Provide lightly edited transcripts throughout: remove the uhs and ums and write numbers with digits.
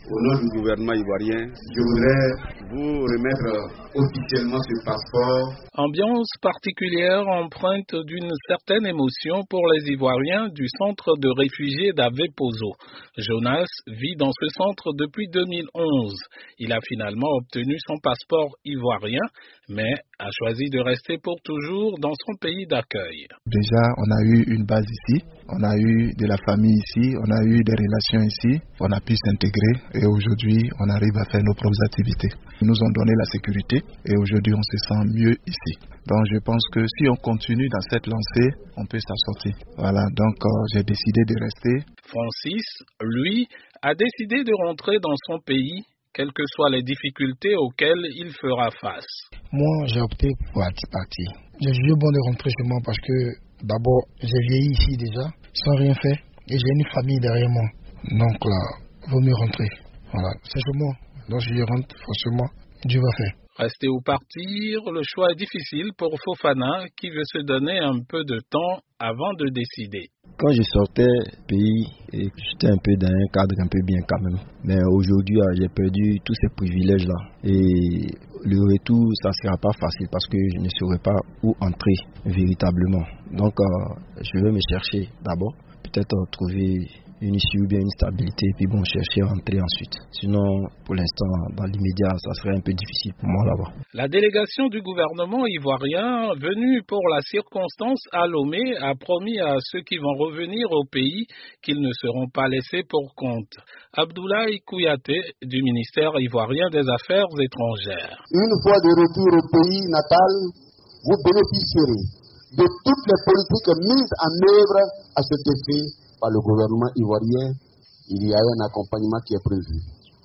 Au nom du gouvernement ivoirien, je voudrais vous remettre officiellement ce passeport. Ambiance particulière empreinte d'une certaine émotion pour les Ivoiriens du centre de réfugiés d'Avepozo. Jonas vit dans ce centre depuis 2011. Il a finalement obtenu son passeport ivoirien, mais a choisi de rester pour toujours dans son pays d'accueil. Déjà, on a eu une base ici, on a eu de la famille ici, on a eu des relations ici, on a pu s'intégrer et aujourd'hui, on arrive à faire nos propres activités. Ils nous ont donné la sécurité et aujourd'hui, on se sent mieux ici. Donc, je pense que si on continue dans cette lancée, on peut s'en sortir. Voilà, donc j'ai décidé de rester. Francis, lui, a décidé de rentrer dans son pays, quelles que soient les difficultés auxquelles il fera face. Moi, j'ai opté pour partir. J'ai jugé bon de rentrer chez moi parce que d'abord, j'ai vieilli ici déjà, sans rien faire, et j'ai une famille derrière moi. Donc là, vaut mieux rentrer. Voilà, c'est chez moi. Donc si je rentre, forcément, Dieu va faire. Rester ou partir, le choix est difficile pour Fofana qui veut se donner un peu de temps avant de décider. Quand je sortais du pays, j'étais un peu dans un cadre un peu bien quand même. Mais aujourd'hui, j'ai perdu tous ces privilèges-là. Et le retour, ça ne sera pas facile parce que je ne saurais pas où entrer véritablement. Donc, je vais me chercher d'abord, peut-être trouver une issue ou bien une stabilité, puis bon, chercher à rentrer ensuite. Sinon, pour l'instant, dans l'immédiat, ça serait un peu difficile pour moi là-bas. La délégation du gouvernement ivoirien, venue pour la circonstance à Lomé, a promis à ceux qui vont revenir au pays qu'ils ne seront pas laissés pour compte. Abdoulaye Kouyaté, du ministère ivoirien des Affaires étrangères. Une fois de retour au pays natal, vous bénéficierez de toutes les politiques mises en œuvre à cet effet par le gouvernement ivoirien. Il y a un accompagnement qui est prévu.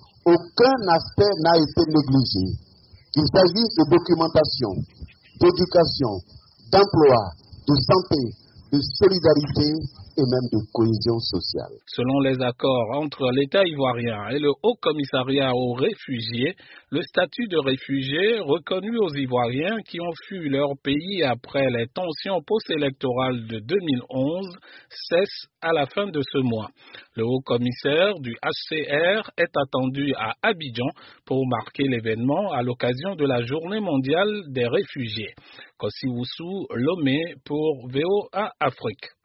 Aucun aspect n'a été négligé, qu'il s'agisse de documentation, d'éducation, d'emploi, de santé, de solidarité et même de cohésion sociale. Selon les accords entre l'État ivoirien et le Haut Commissariat aux réfugiés, le statut de réfugié reconnu aux Ivoiriens qui ont fui leur pays après les tensions post-électorales de 2011 cesse à la fin de ce mois. Le Haut Commissaire du HCR est attendu à Abidjan pour marquer l'événement à l'occasion de la Journée mondiale des réfugiés. Kossi Wusu, Lomé pour VOA Afrique.